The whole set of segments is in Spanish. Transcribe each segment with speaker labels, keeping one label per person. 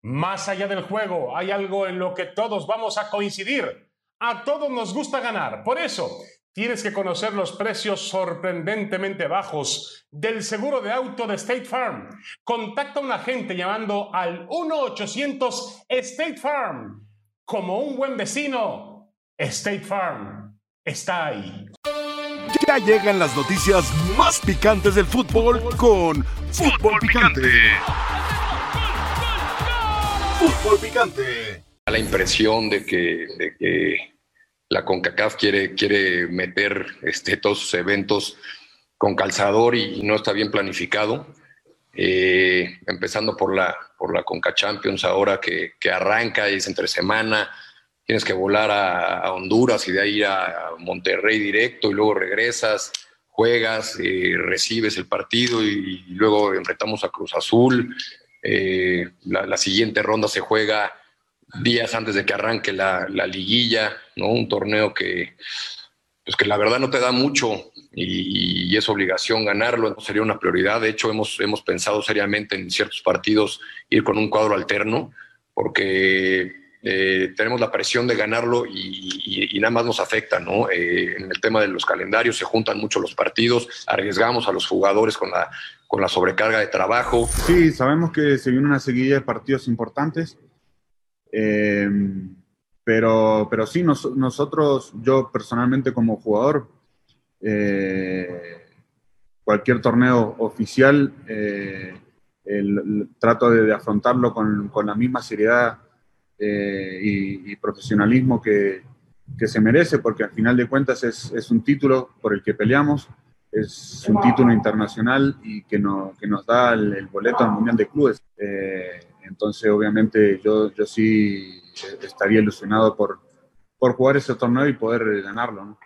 Speaker 1: Más allá del juego, hay algo en lo que todos vamos a coincidir. A todos nos gusta ganar. Por eso, tienes que conocer los precios sorprendentemente bajos del seguro de auto de State Farm. Contacta a un agente llamando al 1-800 State Farm. Como un buen vecino, State Farm está ahí.
Speaker 2: Ya llegan las noticias más picantes del fútbol con Fútbol Picante. Fútbol Picante.
Speaker 3: La impresión de que la CONCACAF quiere meter todos sus eventos con calzador y no está bien planificado. Empezando por la Conca Champions ahora que arranca y es entre semana. Tienes que volar a Honduras y de ahí ir a Monterrey directo y luego regresas, juegas, recibes el partido y luego enfrentamos a Cruz Azul. La siguiente ronda se juega días antes de que arranque la liguilla, ¿no? Un torneo que la verdad no te da mucho y es obligación ganarlo, sería una prioridad. De hecho, hemos pensado seriamente en ciertos partidos ir con un cuadro alterno porque tenemos la presión de ganarlo y nada más nos afecta, ¿no? En el tema de los calendarios se juntan mucho los partidos, arriesgamos a los jugadores con la sobrecarga de trabajo.
Speaker 4: Sí, sabemos que se viene una seguidilla de partidos importantes, pero sí, nosotros, yo personalmente como jugador, cualquier torneo oficial trato de afrontarlo con la misma seriedad y profesionalismo que se merece, porque al final de cuentas es un título por el que peleamos, es un título internacional y que nos da el boleto al Mundial de Clubes. Entonces obviamente yo sí estaría ilusionado por jugar ese torneo y poder ganarlo, ¿no?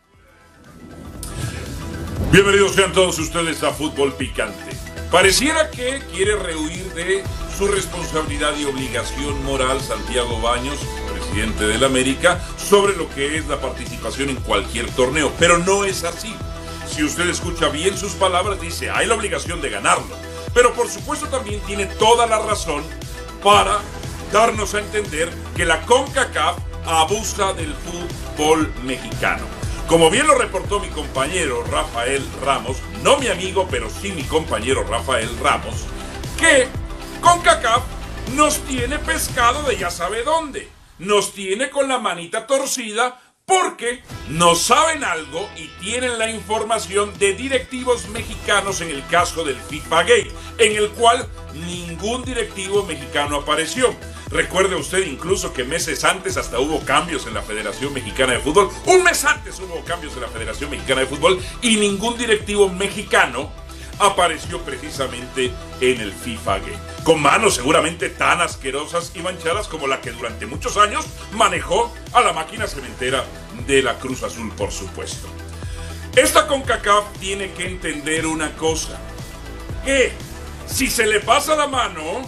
Speaker 5: Bienvenidos sean todos ustedes a Fútbol Picante. Pareciera que quiere rehuir de su responsabilidad y obligación moral Santiago Baños, presidente del América, sobre lo que es la participación en cualquier torneo, pero no es así. Si usted escucha bien sus palabras, dice, hay la obligación de ganarlo, pero por supuesto también tiene toda la razón para darnos a entender que la CONCACAF abusa del fútbol mexicano. Como bien lo reportó mi compañero Rafael Ramos, no mi amigo, pero sí mi compañero Rafael Ramos, que CONCACAF nos tiene pescado de ya sabe dónde. Nos tiene con la manita torcida porque no saben algo y tienen la información de directivos mexicanos en el caso del FIFA Gate, en el cual ningún directivo mexicano apareció. Recuerde usted incluso que meses antes hasta hubo cambios en la Federación Mexicana de Fútbol. Un mes antes hubo cambios en la Federación Mexicana de Fútbol y ningún directivo mexicano apareció precisamente en el FIFA Gate, con manos seguramente tan asquerosas y manchadas como la que durante muchos años manejó a la máquina cementera de la Cruz Azul, por supuesto. Esta CONCACAF tiene que entender una cosa, que si se le pasa la mano,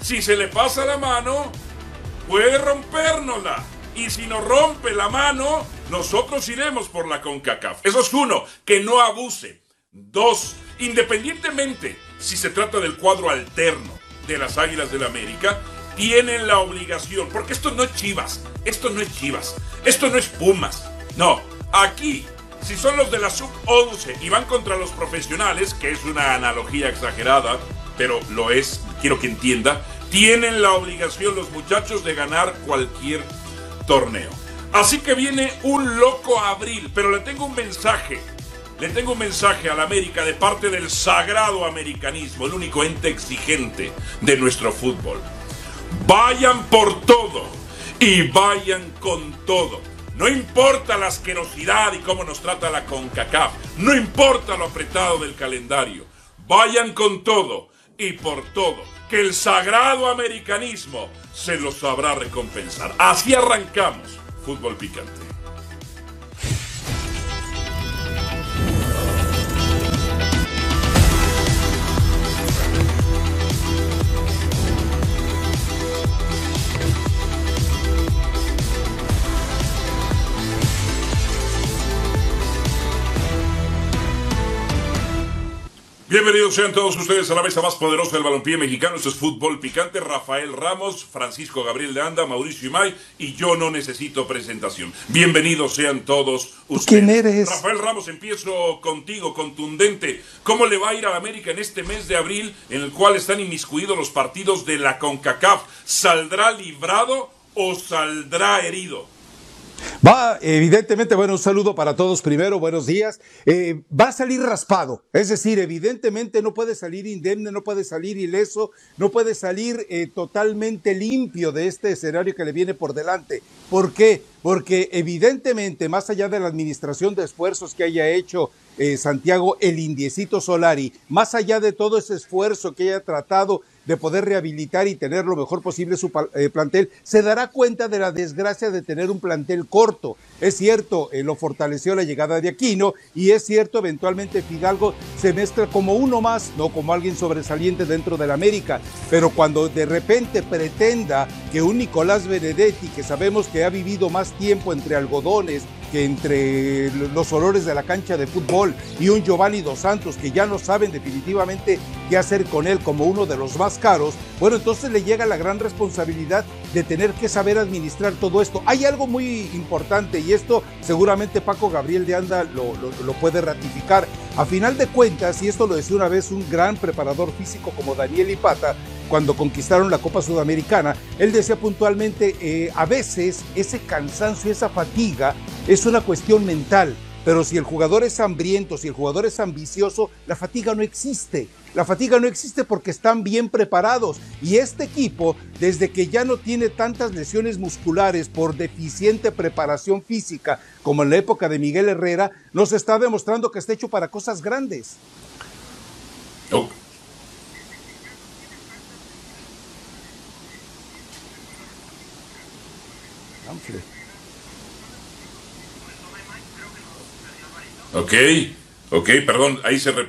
Speaker 5: puede rompérnosla. Y si nos rompe la mano, nosotros iremos por la CONCACAF. Eso es uno, que no abuse. Dos, independientemente si se trata del cuadro alterno de las Águilas del América, tienen la obligación, porque esto no es Chivas, esto no es Pumas. No, aquí, si son los de la sub-11 y van contra los profesionales, que es una analogía exagerada, pero lo es, quiero que entienda, tienen la obligación los muchachos de ganar cualquier torneo. Así que viene un loco abril, pero le tengo un mensaje a la América de parte del sagrado americanismo, el único ente exigente de nuestro fútbol. Vayan por todo y vayan con todo. No importa la asquerosidad y cómo nos trata la CONCACAF, no importa lo apretado del calendario. Vayan con todo y por todo, que el sagrado americanismo se los sabrá recompensar. Así arrancamos Fútbol Picante. Bienvenidos sean todos ustedes a la mesa más poderosa del balompié mexicano. Esto es Fútbol Picante. Rafael Ramos, Francisco Gabriel de Anda, Mauricio Imay y yo no necesito presentación. Bienvenidos sean todos ustedes.
Speaker 6: ¿Quién eres?
Speaker 5: Rafael Ramos, empiezo contigo, contundente. ¿Cómo le va a ir a la América en este mes de abril en el cual están inmiscuidos los partidos de la CONCACAF? ¿Saldrá librado o saldrá herido?
Speaker 6: Va, evidentemente, bueno, un saludo para todos primero, buenos días. Va a salir raspado, es decir, evidentemente no puede salir indemne, no puede salir ileso, no puede salir totalmente limpio de este escenario que le viene por delante. ¿Por qué? Porque evidentemente, más allá de la administración de esfuerzos que haya hecho Santiago el Indiecito Solari, más allá de todo ese esfuerzo que haya tratado de poder rehabilitar y tener lo mejor posible su plantel, se dará cuenta de la desgracia de tener un plantel corto. Es cierto, lo fortaleció la llegada de Aquino, y es cierto, eventualmente Fidalgo se mezcla como uno más, no como alguien sobresaliente dentro del América, pero cuando de repente pretenda que un Nicolás Benedetti, que sabemos que ha vivido más tiempo entre algodones que entre los olores de la cancha de fútbol, y un Giovanni Dos Santos que ya no saben definitivamente qué hacer con él como uno de los más caros, bueno, entonces le llega la gran responsabilidad de tener que saber administrar todo esto. Hay algo muy importante, y esto seguramente Paco Gabriel de Anda lo puede ratificar. A final de cuentas, y esto lo decía una vez un gran preparador físico como Daniel Ipata, cuando conquistaron la Copa Sudamericana, él decía puntualmente, a veces ese cansancio, esa fatiga, es una cuestión mental, pero si el jugador es hambriento, si el jugador es ambicioso, la fatiga no existe. La fatiga no existe porque están bien preparados, y este equipo, desde que ya no tiene tantas lesiones musculares por deficiente preparación física como en la época de Miguel Herrera, nos está demostrando que está hecho para cosas grandes.
Speaker 5: Oh. Ok, perdón, ahí se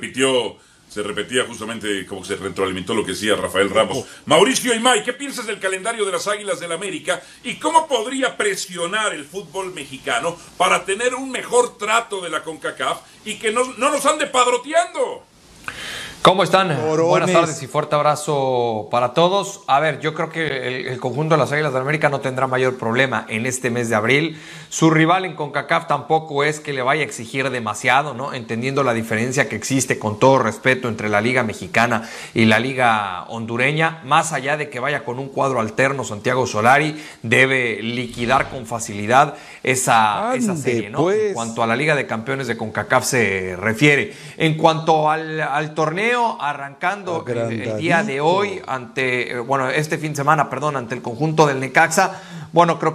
Speaker 5: repetía justamente como se retroalimentó lo que decía Rafael Ramos. Mauricio Imay, ¿qué piensas del calendario de las Águilas del América y cómo podría presionar el fútbol mexicano para tener un mejor trato de la CONCACAF y que no nos ande padroteando?
Speaker 7: ¿Cómo están?
Speaker 6: Corones.
Speaker 7: Buenas tardes y fuerte abrazo para todos. A ver, yo creo que el conjunto de las Águilas del América no tendrá mayor problema en este mes de abril. Su rival en CONCACAF tampoco es que le vaya a exigir demasiado, ¿no? Entendiendo la diferencia que existe, con todo respeto, entre la Liga Mexicana y la Liga Hondureña. Más allá de que vaya con un cuadro alterno, Santiago Solari debe liquidar con facilidad esa serie, ¿no?
Speaker 6: Pues.
Speaker 7: En cuanto a la Liga de Campeones de CONCACAF se refiere. En cuanto al torneo, arrancando el día de hoy este fin de semana, ante el conjunto del Necaxa, bueno, creo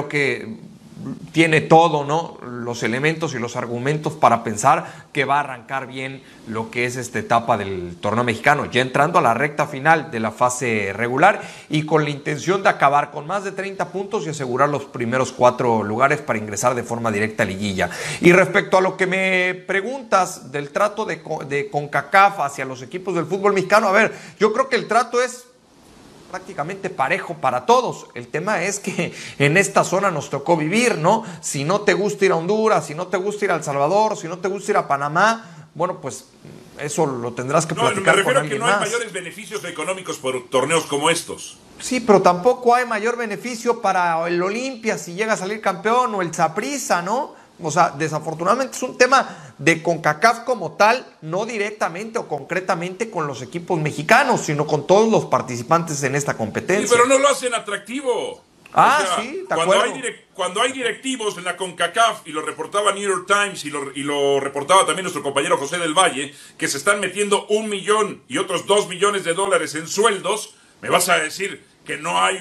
Speaker 7: que tiene todo, ¿no? Los elementos y los argumentos para pensar que va a arrancar bien lo que es esta etapa del torneo mexicano, ya entrando a la recta final de la fase regular y con la intención de acabar con más de 30 puntos y asegurar los primeros 4 lugares para ingresar de forma directa a liguilla. Y respecto a lo que me preguntas del trato de CONCACAF hacia los equipos del fútbol mexicano, a ver, yo creo que el trato es prácticamente parejo para todos. El tema es que en esta zona nos tocó vivir, ¿no? Si no te gusta ir a Honduras, si no te gusta ir a El Salvador, si no te gusta ir a Panamá, bueno, pues eso lo tendrás que platicar con alguien más. Me refiero a que no hay
Speaker 5: mayores beneficios económicos por torneos como estos.
Speaker 7: Sí, pero tampoco hay mayor beneficio para el Olimpia si llega a salir campeón, o el Saprissa, ¿no? O sea, desafortunadamente es un tema de CONCACAF como tal, no directamente o concretamente con los equipos mexicanos, sino con todos los participantes en esta competencia.
Speaker 5: Sí, pero no lo hacen atractivo.
Speaker 7: Sí, de acuerdo.
Speaker 5: Cuando hay directivos en la CONCACAF, y lo reportaba New York Times y lo reportaba también nuestro compañero José del Valle, que se están metiendo $1 millón y otros $2 millones en sueldos, ¿me vas a decir que no hay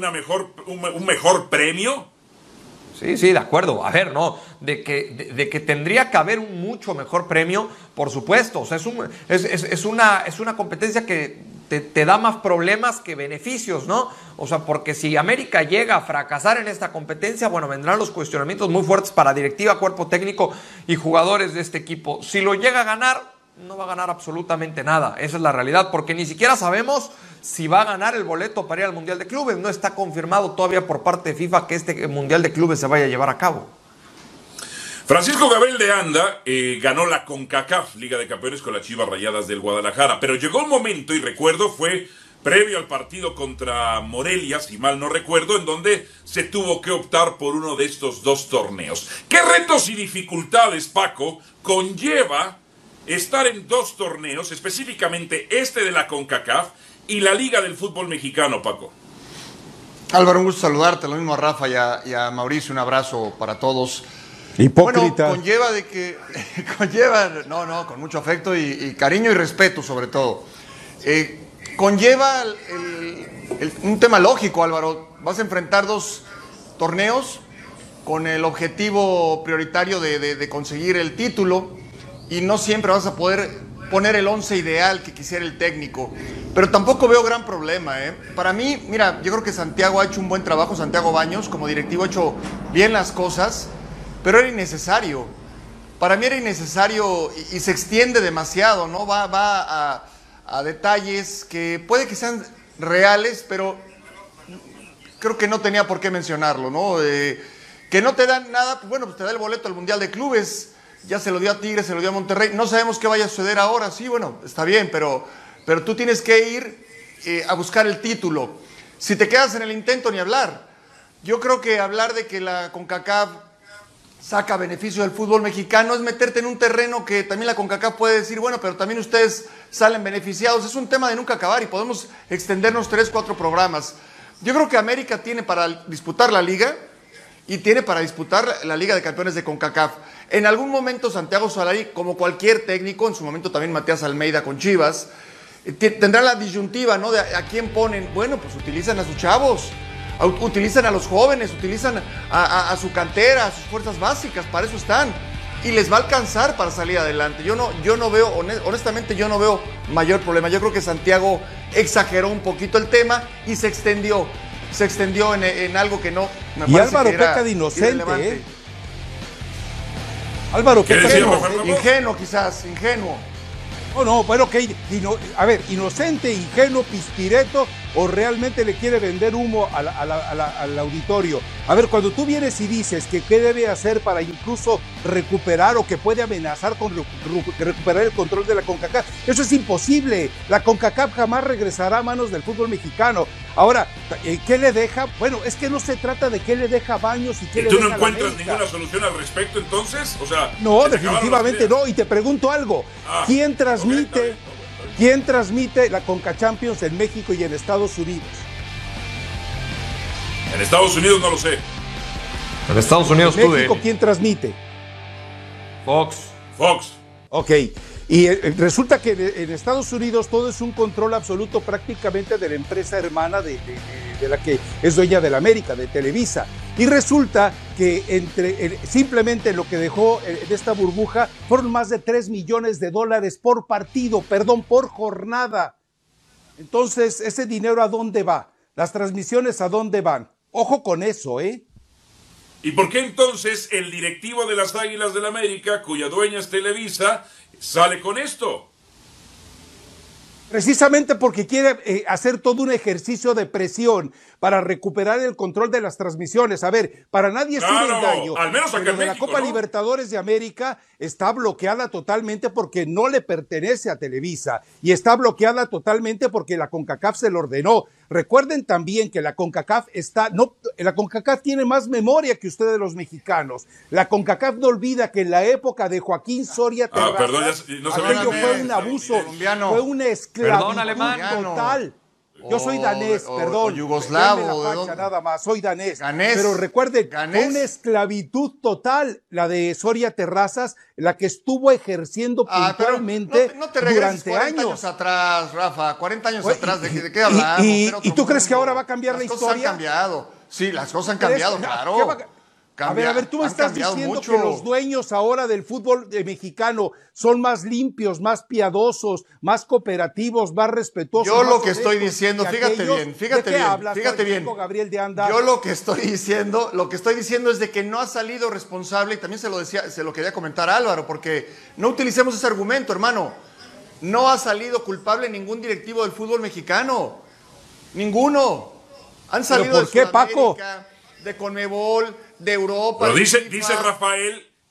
Speaker 5: un mejor premio?
Speaker 7: Sí, de acuerdo. A ver, no, de que tendría que haber un mucho mejor premio, por supuesto. O sea, es una competencia que te da más problemas que beneficios, ¿no? O sea, porque si América llega a fracasar en esta competencia, bueno, vendrán los cuestionamientos muy fuertes para directiva, cuerpo técnico y jugadores de este equipo. Si lo llega a ganar, no va a ganar absolutamente nada. Esa es la realidad, porque ni siquiera sabemos si va a ganar el boleto para ir al Mundial de Clubes. No está confirmado todavía por parte de FIFA que este Mundial de Clubes se vaya a llevar a cabo.
Speaker 5: Francisco Gabriel de Anda ganó la CONCACAF, Liga de Campeones, con las Chivas Rayadas del Guadalajara, pero llegó un momento, y recuerdo, fue previo al partido contra Morelia, si mal no recuerdo, en donde se tuvo que optar por uno de estos dos torneos. ¿Qué retos y dificultades, Paco, conlleva estar en dos torneos, específicamente este de la CONCACAF y la Liga del Fútbol Mexicano, Paco?
Speaker 8: Álvaro, un gusto saludarte, lo mismo a Rafa y a Mauricio, un abrazo para todos.
Speaker 6: Hipócrita.
Speaker 8: Bueno, conlleva, con mucho afecto y cariño y respeto sobre todo. Conlleva un tema lógico, Álvaro. Vas a enfrentar dos torneos con el objetivo prioritario de conseguir el título y no siempre vas a poder poner el 11 ideal que quisiera el técnico. Pero tampoco veo gran problema, ¿eh? Para mí, mira, yo creo que Santiago ha hecho un buen trabajo, Santiago Baños, como directivo ha hecho bien las cosas, pero era innecesario. Para mí era innecesario y se extiende demasiado, ¿no? Va a detalles que puede que sean reales, pero creo que no tenía por qué mencionarlo, ¿no? Que no te dan nada, pues bueno, pues te da el boleto al Mundial de Clubes, ya se lo dio a Tigres, se lo dio a Monterrey, no sabemos qué vaya a suceder ahora, sí, bueno, está bien, pero tú tienes que ir a buscar el título. Si te quedas en el intento, ni hablar. Yo creo que hablar de que la CONCACAF saca beneficio del fútbol mexicano es meterte en un terreno que también la CONCACAF puede decir, bueno, pero también ustedes salen beneficiados. Es un tema de nunca acabar y podemos extendernos 3, 4 programas. Yo creo que América tiene para disputar la Liga y tiene para disputar la Liga de Campeones de CONCACAF. En algún momento Santiago Solari, como cualquier técnico, en su momento también Matías Almeida con Chivas, tendrá la disyuntiva, ¿no? De a quién ponen. Bueno, pues utilizan a sus chavos, utilizan a los jóvenes, utilizan a su cantera, a sus fuerzas básicas, para eso están. Y les va a alcanzar para salir adelante. Yo no veo, honestamente, yo no veo mayor problema. Yo creo que Santiago exageró un poquito el tema y se extendió en algo que no me parece.
Speaker 6: Y Álvaro
Speaker 8: que era
Speaker 6: peca de inocente,
Speaker 8: irrelevante.
Speaker 6: ¿eh? Álvaro peca de
Speaker 8: ingenuo quizás, ingenuo.
Speaker 6: No, bueno, a ver, inocente, ingenuo, pispireto, o realmente le quiere vender humo al auditorio. A ver, cuando tú vienes y dices que qué debe hacer para incluso recuperar o que puede amenazar con recuperar el control de la CONCACAF, eso es imposible. La CONCACAF jamás regresará a manos del fútbol mexicano. Ahora, ¿qué le deja? Bueno, es que no se trata de qué le deja Baños y qué le deja.
Speaker 5: ¿Y tú no encuentras ninguna solución al respecto entonces? O sea,
Speaker 6: no, definitivamente no. Y te pregunto algo. ¿Quién transmite la Conca Champions en México y en Estados Unidos?
Speaker 5: En Estados Unidos no lo sé.
Speaker 7: En Estados Unidos
Speaker 6: ¿En México quién transmite?
Speaker 7: Fox.
Speaker 6: Ok. Y resulta que en Estados Unidos todo es un control absoluto prácticamente de la empresa hermana de la que es dueña de la América, de Televisa. Y resulta que simplemente lo que dejó en esta burbuja fueron más de $3 millones por partido, por jornada. Entonces, ¿ese dinero a dónde va? ¿Las transmisiones a dónde van? Ojo con eso, ¿eh?
Speaker 5: ¿Y por qué entonces el directivo de las Águilas del América, cuya dueña es Televisa, sale con esto?
Speaker 6: Precisamente porque quiere hacer todo un ejercicio de presión para recuperar el control de las transmisiones. A ver, para nadie es un engaño.
Speaker 5: Al menos acá en México,
Speaker 6: la Copa Libertadores de América está bloqueada totalmente porque no le pertenece a Televisa y está bloqueada totalmente porque la CONCACAF se lo ordenó. Recuerden también que la CONCACAF la CONCACAF tiene más memoria que ustedes los mexicanos. La CONCACAF no olvida que en la época de Joaquín Soria Terrazas, aquello fue un abuso, fue una esclavitud total. Yo soy danés, perdón.
Speaker 8: O yugoslavo.
Speaker 6: Nada más, soy danés.
Speaker 8: Ganés.
Speaker 6: Pero recuerden, fue una esclavitud total la de Soria Terrazas, la que estuvo ejerciendo puntualmente
Speaker 8: no te
Speaker 6: durante
Speaker 8: 40 años atrás, Rafa, 40 años atrás, ¿de qué hablamos?
Speaker 6: ¿Y tú crees que ahora va a cambiar la historia?
Speaker 8: Las cosas han cambiado. Sí, las cosas han cambiado, claro.
Speaker 6: A ver, tú me estás diciendo que los dueños ahora del fútbol mexicano son más limpios, más piadosos, más cooperativos, más respetuosos.
Speaker 8: Yo lo que estoy diciendo, fíjate bien.
Speaker 6: Gabriel de Anda?
Speaker 8: Yo lo que estoy diciendo es de que no ha salido responsable, y también se lo quería comentar a Álvaro, porque no utilicemos ese argumento, hermano. No ha salido culpable ningún directivo del fútbol mexicano. Ninguno. Han salido
Speaker 6: ¿Por qué, Paco?
Speaker 8: De Conmebol, de Europa.
Speaker 5: Pero dice Rafael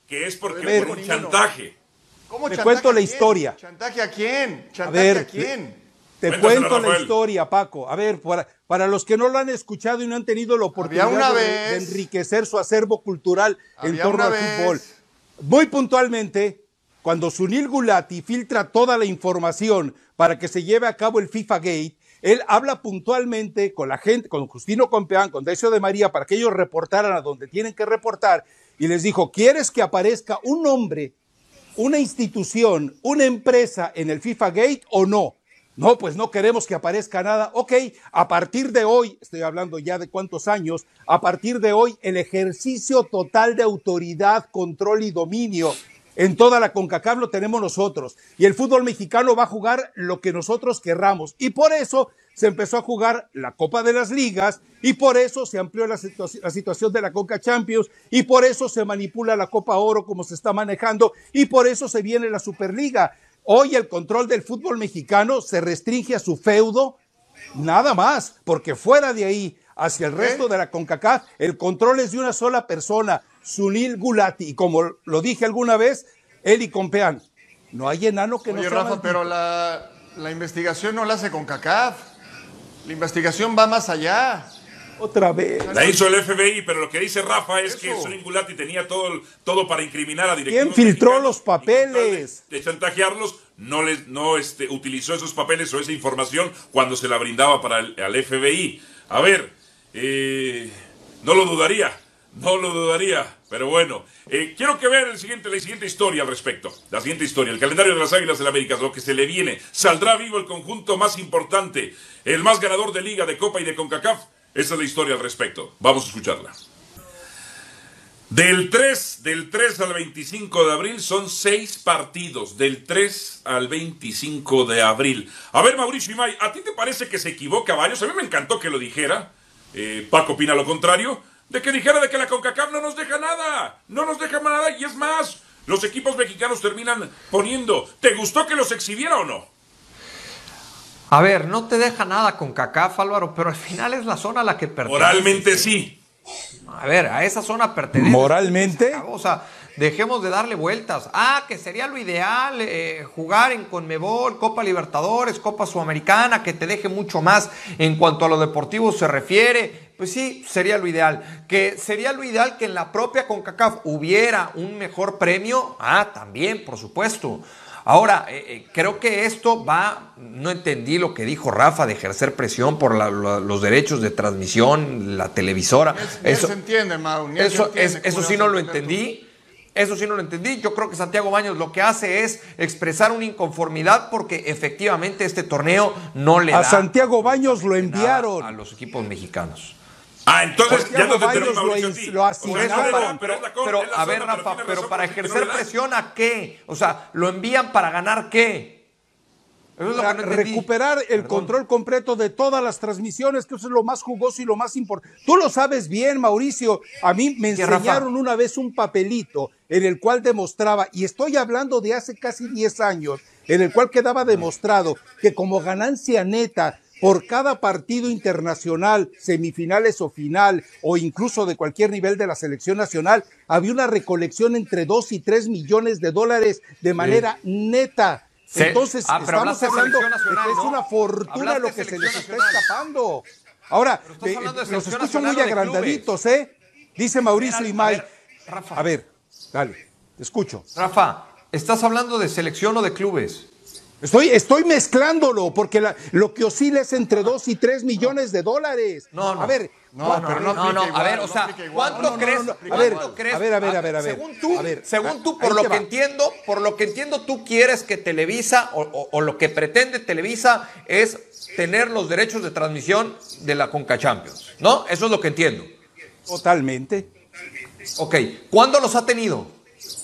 Speaker 5: que es porque por un chantaje.
Speaker 8: ¿Cómo
Speaker 6: Te
Speaker 8: chantaje
Speaker 6: cuento
Speaker 8: a
Speaker 6: la
Speaker 8: quién?
Speaker 6: historia.
Speaker 8: ¿Chantaje a quién?
Speaker 6: A
Speaker 8: ¿Chantaje
Speaker 6: ver,
Speaker 8: a quién?
Speaker 6: Te
Speaker 5: Cuéntaselo,
Speaker 6: cuento la
Speaker 5: Rafael.
Speaker 6: historia, Paco. A ver, para los que no lo han escuchado y no han tenido la oportunidad
Speaker 8: una
Speaker 6: de
Speaker 8: vez.
Speaker 6: enriquecer su acervo cultural en
Speaker 8: Había
Speaker 6: torno
Speaker 8: una
Speaker 6: al
Speaker 8: vez.
Speaker 6: fútbol. Muy puntualmente, cuando Sunil Gulati filtra toda la información para que se lleve a cabo el FIFA Gate, él habla puntualmente con la gente, con Justino Compeán, con Decio de María, para que ellos reportaran a donde tienen que reportar, y les dijo, ¿quieres que aparezca un nombre, una institución, una empresa en el FIFA Gate o no? No, pues no queremos que aparezca nada. Ok, a partir de hoy, estoy hablando ya de cuántos años, a partir de hoy el ejercicio total de autoridad, control y dominio en toda la CONCACAF lo tenemos nosotros. Y el fútbol mexicano va a jugar lo que nosotros querramos. Y por eso se empezó a jugar la Copa de las Ligas, y por eso se amplió la situación de la Conca Champions, y por eso se manipula la Copa Oro como se está manejando, y por eso se viene la Superliga. Hoy el control del fútbol mexicano se restringe a su feudo, nada más, porque fuera de ahí, hacia el resto de la CONCACAF, el control es de una sola persona, Sunil Gulati, y como lo dije alguna vez, él y Compeán. No hay enano que no sea
Speaker 8: Rafa,
Speaker 6: maldito.
Speaker 8: pero la investigación no la hace CONCACAF. La investigación va más allá.
Speaker 6: Otra vez.
Speaker 5: La hizo el FBI, pero lo que dice Rafa es que Sunil Gulati tenía todo para incriminar a directivos.
Speaker 6: ¿Quién filtró
Speaker 5: mexicanos,
Speaker 6: los papeles?
Speaker 5: De chantajearlos, no utilizó esos papeles o esa información cuando se la brindaba para al FBI. A ver, no lo dudaría, pero bueno. Quiero que vean la siguiente historia al respecto. La siguiente historia, el calendario de las Águilas del América, lo que se le viene. ¿Saldrá vivo el conjunto más importante, el más ganador de Liga, de Copa y de CONCACAF? Esa es la historia al respecto. Vamos a escucharla. Del 3 al 25 de abril son 6 partidos. Del 3 al 25 de abril. A ver, Mauricio Imay, ¿a ti te parece que se equivoca varios? A mí me encantó que lo dijera. Paco opina lo contrario. De que dijera de que la CONCACAF no nos deja nada. No nos deja nada. Y es más, los equipos mexicanos terminan poniendo. ¿Te gustó que los exhibiera o no?
Speaker 7: A ver, no te deja nada CONCACAF, Álvaro, pero al final es la zona a la que pertenece.
Speaker 5: Moralmente sí.
Speaker 7: A ver, a esa zona pertenece.
Speaker 6: ¿Moralmente?
Speaker 7: O sea, dejemos de darle vueltas. Que sería lo ideal jugar en CONMEBOL, Copa Libertadores, Copa Sudamericana, que te deje mucho más en cuanto a lo deportivo se refiere. Pues sí, sería lo ideal. Que sería lo ideal que en la propia CONCACAF hubiera un mejor premio. También, por supuesto. Ahora, creo que esto no entendí lo que dijo Rafa de ejercer presión por los derechos de transmisión, la televisora.
Speaker 8: Eso se entiende, Mau.
Speaker 7: Eso sí no lo entendí. Eso sí no lo entendí. Yo creo que Santiago Baños lo que hace es expresar una inconformidad porque efectivamente este torneo no le da.
Speaker 6: A Santiago Baños lo enviaron.
Speaker 7: A los equipos mexicanos.
Speaker 5: Entonces ya no te
Speaker 6: Baños lo asignaron.
Speaker 7: Pero a ver, Rafa, pero para ejercer presión ¿a qué? O sea, ¿lo envían para ganar qué? Eso es lo que no entendí.
Speaker 6: Recuperar el control completo de todas las transmisiones, que eso es lo más jugoso y lo más importante. Tú lo sabes bien, Mauricio. A mí me enseñaron una vez un papelito en el cual demostraba, y estoy hablando de hace casi 10 años, en el cual quedaba demostrado que como ganancia neta por cada partido internacional, semifinales o final, o incluso de cualquier nivel de la selección nacional, había una recolección entre 2 y 3 millones de dólares de manera neta.
Speaker 7: Sí.
Speaker 6: Entonces, estamos hablando de que es una fortuna lo que se les está escapando. Ahora, los escucho muy agrandaditos, Dice Mauricio Imay.
Speaker 7: Rafa.
Speaker 6: A ver, dale, te escucho.
Speaker 7: Rafa, ¿estás hablando de selección o de clubes?
Speaker 6: Estoy mezclándolo, porque lo que oscila es entre 2 y 3 millones de dólares.
Speaker 7: No.
Speaker 6: A ver,
Speaker 7: a ver, o sea, ¿cuánto crees?
Speaker 6: A ver.
Speaker 7: Según tú, por lo que entiendo, tú quieres que Televisa, o lo que pretende Televisa, es tener los derechos de transmisión de la Conca Champions, ¿no? Eso es lo que entiendo.
Speaker 6: Totalmente.
Speaker 7: Ok, ¿cuándo los ha tenido?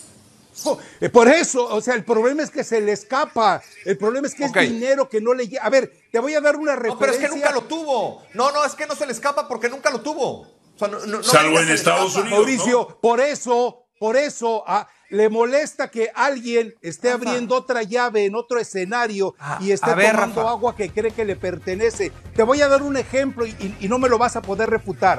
Speaker 6: Por eso, o sea, el problema es que se le escapa. El problema es que es dinero que no le llega. A ver, te voy a dar una referencia.
Speaker 7: No, pero es que nunca lo tuvo. No, es que no se le escapa porque nunca lo tuvo. O sea,
Speaker 5: salvo en Estados Unidos,
Speaker 6: Mauricio,
Speaker 5: ¿no?
Speaker 6: por eso le molesta que alguien esté abriendo otra llave en otro escenario y esté tomando
Speaker 7: Rafa,
Speaker 6: agua que cree que le pertenece. Te voy a dar un ejemplo y no me lo vas a poder refutar.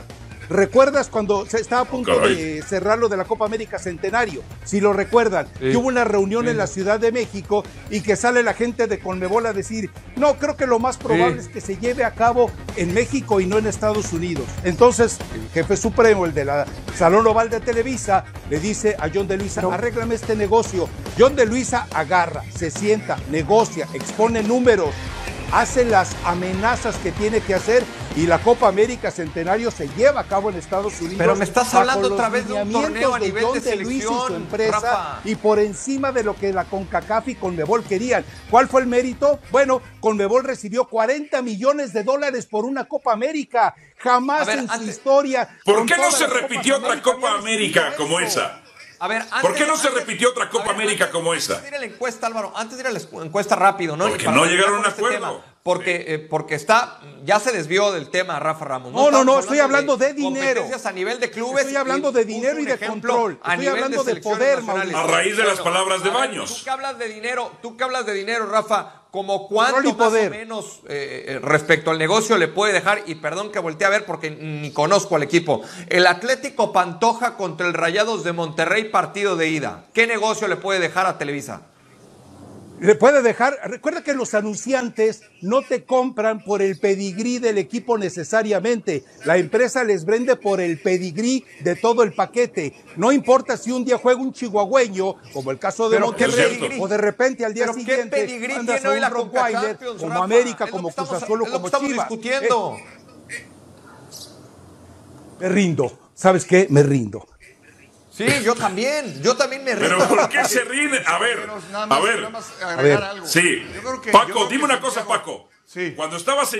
Speaker 6: ¿Recuerdas cuando se estaba a punto de cerrar lo de la Copa América Centenario? Si lo recuerdan, que hubo una reunión en la Ciudad de México y que sale la gente de Conmebol a decir, no, creo que lo más probable es que se lleve a cabo en México y no en Estados Unidos. Entonces, el jefe supremo, el de la Salón Oval de Televisa, le dice a John de Luisa, arréglame este negocio. John de Luisa agarra, se sienta, negocia, expone números, hace las amenazas que tiene que hacer y la Copa América Centenario se lleva a cabo en Estados Unidos.
Speaker 7: Pero me estás hablando otra vez de un torneo a nivel
Speaker 6: John
Speaker 7: de selección,
Speaker 6: Luis y su empresa,
Speaker 7: Rafa.
Speaker 6: y por encima de lo que la CONCACAF y Conmebol querían. ¿Cuál fue el mérito? Bueno, Conmebol recibió $40 millones por una Copa América. Jamás en su historia.
Speaker 5: ¿Por qué no se repitió otra Copa América como esa?
Speaker 7: A ver,
Speaker 5: ¿por qué no se repitió otra Copa América como esa?
Speaker 7: Antes de ir a la encuesta, Álvaro, antes de ir a la encuesta rápido, ¿no?
Speaker 5: Porque no llegaron a un acuerdo.
Speaker 7: Porque ya se desvió del tema Rafa Ramos.
Speaker 6: No, estoy hablando de dinero.
Speaker 7: Competencias a nivel de clubes.
Speaker 6: Estoy hablando de dinero y de control. Estoy hablando de poder, Mauricio.
Speaker 5: A raíz de las palabras de Baños.
Speaker 7: Tú que hablas de dinero, Rafa, como cuánto más o menos respecto al negocio le puede dejar, y perdón que volteé a ver porque ni conozco al equipo, el Atlético Pantoja contra el Rayados de Monterrey, partido de ida. ¿Qué negocio le puede dejar a Televisa?
Speaker 6: Le puede dejar, recuerda que los anunciantes no te compran por el pedigrí del equipo necesariamente, la empresa les vende por el pedigrí de todo el paquete, no importa si un día juega un chihuahueño, como el caso de Monterrey, o de repente al día siguiente andas a un Rottweiler, como América, como Cruz Azul o como Chivas. Me rindo, ¿sabes qué? Me rindo.
Speaker 7: Sí, yo también me rindo.
Speaker 5: Pero ¿por qué se ríen? A ver.
Speaker 8: Agregar algo.
Speaker 5: Sí. Paco, dime una cosa, Paco. Sí. Cuando estabas